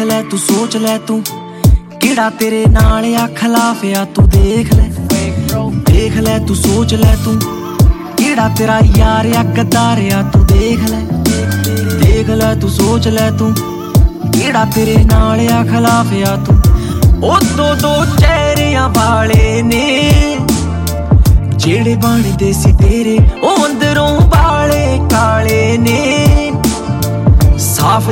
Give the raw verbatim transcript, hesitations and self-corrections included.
ਲੈ ਤੂੰ ਸੋਚ ਲੈ ਤੂੰ ਕਿਹੜਾ ਤੇਰੇ ਨਾਲ ਆ ਖਿਲਾਫ ਆ ਤੂੰ ਦੇਖ ਲੈ ਦੇਖ ਲੈ ਤੂੰ ਸੋਚ ਲੈ ਤੂੰ ਕਿਹੜਾ ਤੇਰਾ ਯਾਰ ਆ ਗੱਦਾਰ ਆ ਤੂੰ ਦੇਖ ਲੈ ਦੇਖ ਲੈ ਤੂੰ ਸੋਚ ਲੈ ਤੂੰ ਕਿਹੜਾ ਤੇਰੇ ਨਾਲ ਆ ਖਿਲਾਫ ਆ ਤੂੰ ਉਹ ਦੋ ਦੋ ਚਿਹਰਿਆਂ ਵਾਲੇ ਨੇ ਜਿਹੜੇ ਬਣਦੇ ਸੀ ਤੇਰੇ ਉਹ